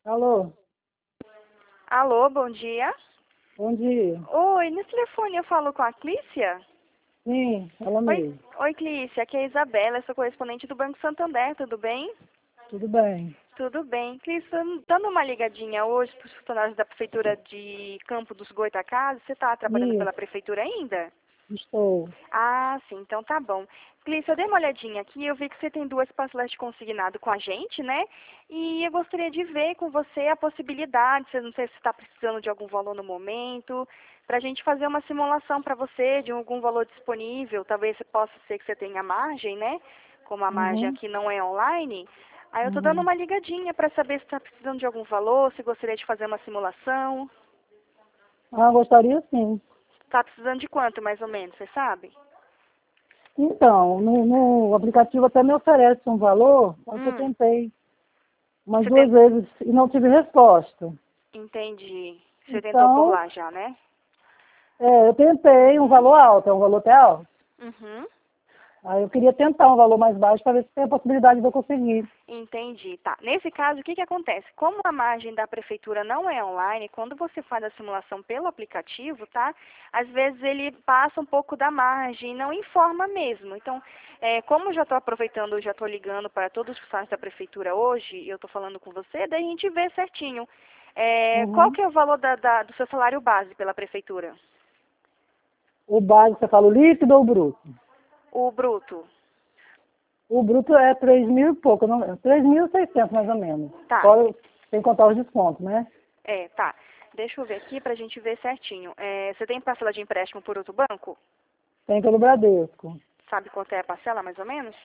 Alô, Alô, bom dia. bom dia. Oi, nesse telefone eu falo com a Clícia? Sim, ela Oi, mesmo. oi Clícia, aqui é a Isabela, eu sou correspondente do Banco Santander, tudo bem? Tudo bem? Tudo bem. Clícia, dando uma ligadinha hoje para os funcionários da Prefeitura de Campo dos Goitacazes, você está trabalhando pela Isso, Prefeitura ainda? estou. Ah, sim, então tá bom. Clícia, eu dei uma olhadinha aqui, eu vi que você tem duas parcelas de consignado com a gente, né? E eu gostaria de ver com você a possibilidade, não sei se você está precisando de algum valor no momento, para a gente fazer uma simulação para você de algum valor disponível, talvez possa ser que você tenha margem, né? Como a margem Uhum, aqui não é online. Aí eu estou dando uhum. uma ligadinha para saber se está precisando de algum valor, se gostaria de fazer uma simulação. Ah, gostaria sim. Está precisando de quanto, mais ou menos, você sabe? Então, no aplicativo até me oferece um valor, só que eu Hum, tentei umas você duas tem... vezes e não tive resposta. Entendi. Você tentou por Então, lá já, né? eu tentei um Uhum. valor alto, é um valor até alto. Uhum. Aí eu queria tentar um valor mais baixo para ver se tem a possibilidade de eu conseguir. Entendi. Tá. Nesse caso, o que que acontece? Como a margem da prefeitura não é online, quando você faz a simulação pelo aplicativo, tá? Às vezes ele passa um pouco da margem e não informa mesmo. Então, como eu já estou aproveitando, já estou ligando para todos os sites da prefeitura hoje, e eu estou falando com você, daí a gente vê certinho. Qual Uhum. que é o valor do seu salário base pela prefeitura? O básico, você fala o líquido ou o bruto? O bruto. O bruto é 3 mil e pouco, não, 3.600 mais ou menos. Tá. Fora, sem contar os descontos, né? Tá. Deixa eu ver aqui para a gente ver certinho. Você tem parcela de empréstimo por outro banco? Tem pelo Bradesco. Sabe quanto é a parcela, mais ou menos?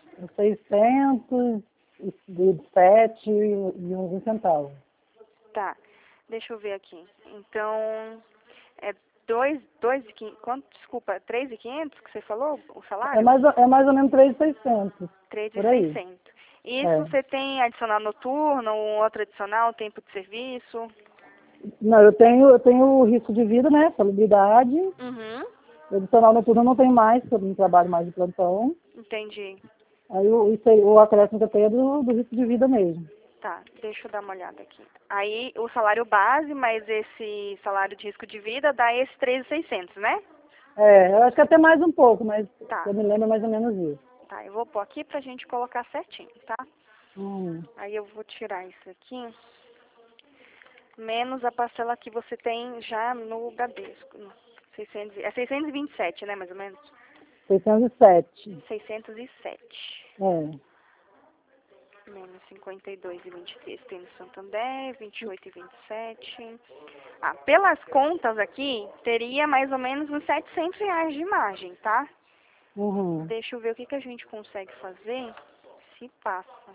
607 e uns centavos. Tá. Deixa eu ver aqui. Então, é quanto, desculpa, 3.500 que você falou, o salário? É mais ou menos 3.600 Três mil por e aí. seiscentos. Isso É. você tem adicional noturno, um outro adicional, tempo de serviço? Não, eu tenho o risco de vida, né? Salubridade. Uhum. O adicional noturno eu não tenho mais, porque eu não trabalho mais de plantão. Entendi. Aí o acréscimo que eu tenho é do risco de vida mesmo. Tá, deixa eu dar uma olhada aqui. Aí, o salário base, mais esse salário de risco de vida, dá esse 13.600, né? Eu acho que até mais um pouco, mas Tá, eu me lembro mais ou menos isso. tá. Eu vou pôr aqui pra gente colocar certinho, tá? Hum, Aí eu vou tirar isso aqui, menos a parcela que você tem já no Bradesco. 627, né, mais ou menos? 607. 607. É. Menos 52,23 tem no Santander, 28,27. Ah, pelas contas aqui, teria mais ou menos uns R$ 700 de margem, tá? Uhum. Deixa eu ver o que que a gente consegue fazer, se passa.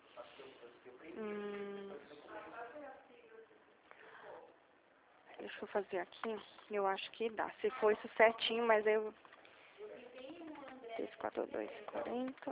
Hum, deixa eu fazer aqui, eu acho que dá. Se for isso certinho, mas eu... 342, 40.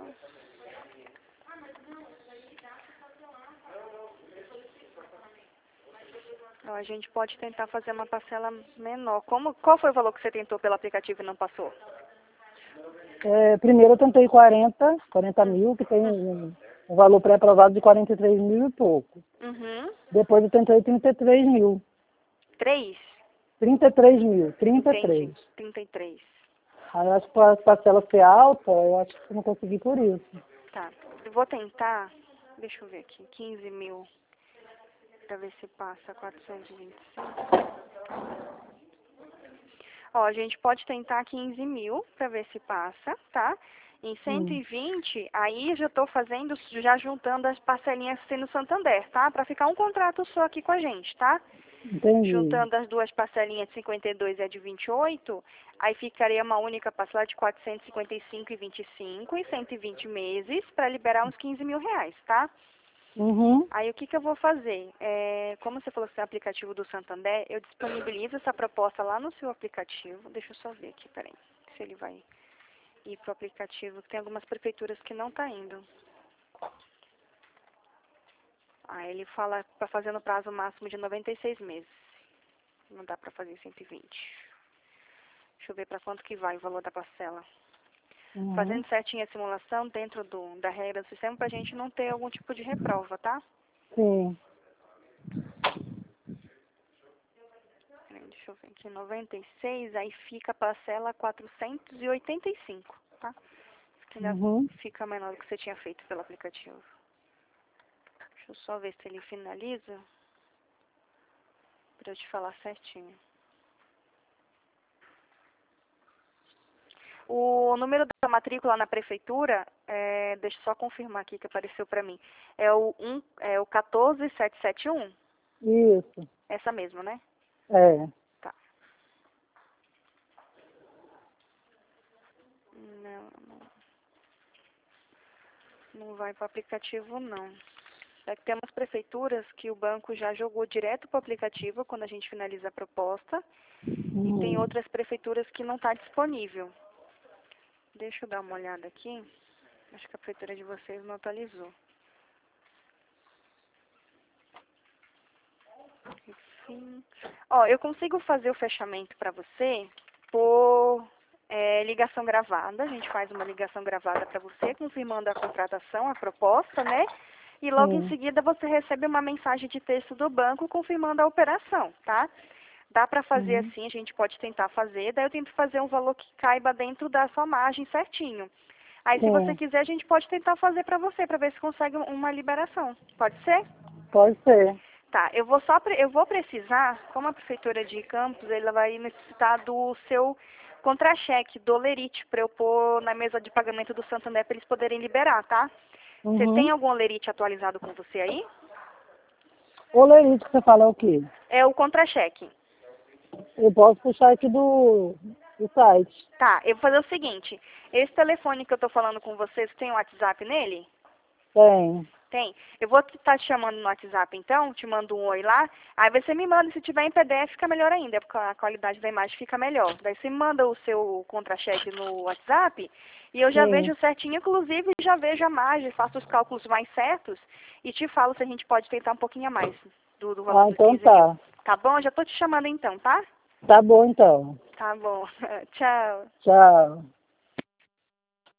Ó, a gente pode tentar fazer uma parcela menor. Qual foi o valor que você tentou pelo aplicativo e não passou? Primeiro eu tentei 40 Hum, mil, que tem hum. um valor pré-aprovado de 43 mil e pouco. Uhum. Depois eu tentei 33 mil. 3? 33 mil, 33. Entendi. 33. Aí eu acho que para a parcela ser alta, eu acho que eu não consegui por isso. Tá. Eu vou tentar, deixa eu ver aqui, 15 mil, pra ver se passa 425. Ó, a gente pode tentar 15 mil pra ver se passa, tá? Em cento Hum, e vinte aí eu já tô fazendo, já juntando as parcelinhas que tem no Santander, tá? Pra ficar um contrato só aqui com a gente, tá? entendi. Juntando as duas parcelinhas de 52 e a de 28, aí ficaria uma única parcela de 455,25 e 120 meses para liberar uns 15 mil reais, tá? Uhum. Aí o que que eu vou fazer? Como você falou que tem o aplicativo do Santander, eu disponibilizo essa proposta lá no seu aplicativo. Deixa eu só ver aqui, peraí, se ele vai ir pro aplicativo, que tem algumas prefeituras que não tá indo. Aí ele fala para fazer no prazo máximo de 96 meses. Não dá para fazer 120. Deixa eu ver para quanto que vai o valor da parcela. Uhum. Fazendo certinho a simulação dentro da regra do sistema para a gente não ter algum tipo de reprova, tá? Sim. deixa eu ver aqui, 96, aí fica a parcela 485, tá? Que ainda fica menor do que você tinha feito pelo aplicativo. Deixa eu só ver se ele finaliza, para eu te falar certinho. O número da matrícula na prefeitura, deixa eu só confirmar aqui que apareceu para mim, é o 14771? Isso. Essa mesmo, né? É. Tá. Não vai para o aplicativo, não. É que tem umas prefeituras que o banco já jogou direto para o aplicativo quando a gente finaliza a proposta. E tem outras prefeituras que não está disponível. Deixa eu dar uma olhada aqui. Acho que a prefeitura de vocês não atualizou. Enfim. Ó, eu consigo fazer o fechamento para você por ligação gravada. A gente faz uma ligação gravada para você, confirmando a contratação, a proposta, né? E logo em seguida você recebe uma mensagem de texto do banco confirmando a operação, tá? Dá para fazer assim, a gente pode tentar fazer, daí eu tento fazer um valor que caiba dentro da sua margem certinho. Aí se você quiser, a gente pode tentar fazer para você, para ver se consegue uma liberação. Pode ser? Pode ser. Tá, eu vou precisar, como a prefeitura de Campos, ela vai necessitar do seu contra-cheque, do Olerite, para eu pôr na mesa de pagamento do Santander para eles poderem liberar, tá? Você tem algum Olerite atualizado com você aí? O Lerite que você fala é o quê? É o contra-cheque. Eu posso puxar aqui do site. Tá, eu vou fazer o seguinte, esse telefone que eu tô falando com vocês, tem um WhatsApp nele? Tem. Tem. Eu vou estar te chamando no WhatsApp então, te mando um oi lá, aí você me manda, se tiver em PDF fica melhor ainda, porque a qualidade da imagem fica melhor. Daí você me manda o seu contra-cheque no WhatsApp e eu já vejo certinho, inclusive já vejo a margem, faço os cálculos mais certos e te falo se a gente pode tentar um pouquinho a mais do valor dos 15 mil. Tá bom? Já tô te chamando então, tá? Tá bom então. Tá bom. Tchau. Tchau.